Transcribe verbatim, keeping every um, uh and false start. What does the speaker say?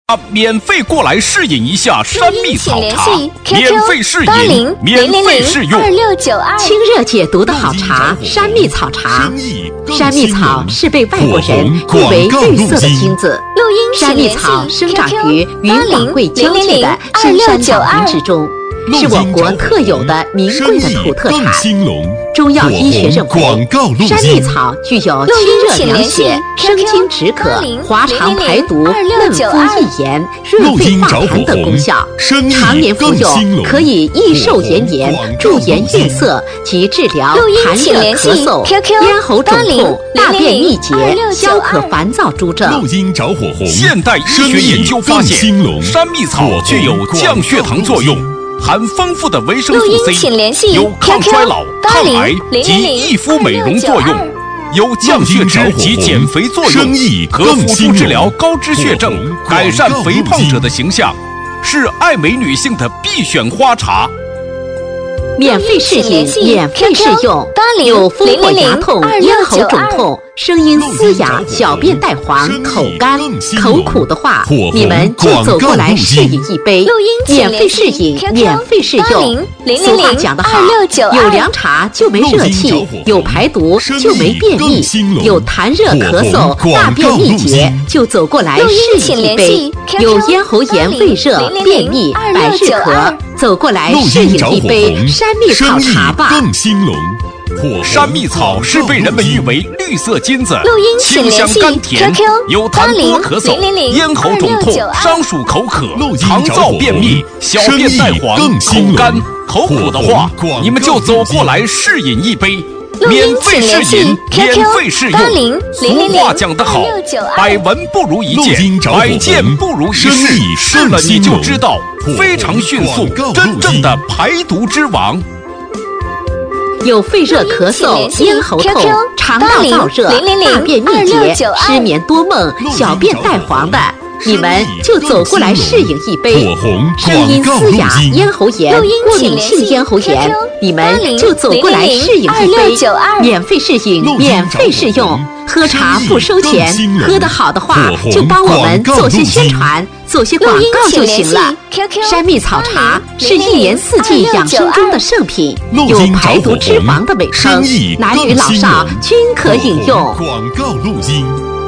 免费过来试饮一下山蜜草茶，免费试饮，免费试用。 清热解毒的好茶，山蜜草茶。山蜜草是被外国人誉为绿色的金子。山蜜草生长于云广贵交界的深山老林之中，是我国特有的名贵的土特产。中药医学认为，山蜜草具有清热凉血、生津止渴、滑肠排毒、嫩肤益炎、润肺化痰等功效。常年服用可以益寿延年、驻颜悦色及治疗痰热咳嗽、咽喉肿痛、大便秘结、消渴烦躁诸症。 现代医学研究发现，山蜜草具有降血糖作用。含丰富的维生素 C， 有抗衰老、抗癌及益肤美容作用，有降血脂及减肥作用，可辅助治疗高脂血症，改善肥胖者的形象，是爱美女性的必选花茶。 免费试饮，免费试用。有风火牙痛、咽喉肿痛、声音嘶哑、小便带黄、口干、口苦的话，你们就走过来试饮一杯，免费试饮，免费试用。俗话讲得好，有凉茶就没热气，有排毒就没便秘，有痰热咳嗽、大便秘结，就走过来试饮一杯。有咽喉炎、胃热、便秘、百日咳，走过来试饮一杯山蜜草茶吧。 山蜜草是被人们誉为绿色金子，清香甘甜，有痰多咳嗽、咽喉肿痛、伤暑口渴、肠燥便秘、小便带黄、口干、口苦的话，你们就走过来试饮一杯。免费试饮，免费试用。俗话讲得好，百闻不如一见，百见不如一试。试了你就知道，非常迅速，真正的排毒之王。 有肺热咳嗽、咽喉痛、肠道燥热、大便秘结、失眠多梦、小便带黄的，你们就走过来试饮一杯。声音嘶哑、咽喉炎、过敏性咽喉炎，你们就走过来试饮一杯。免费试饮，免费试用。喝茶不收钱，喝得好的话就帮我们做些宣传，做些广告就行了。山蜜草茶是一年四季养生中的圣品，有排毒脂肪的美称，男女老少均可饮用。 广告录音。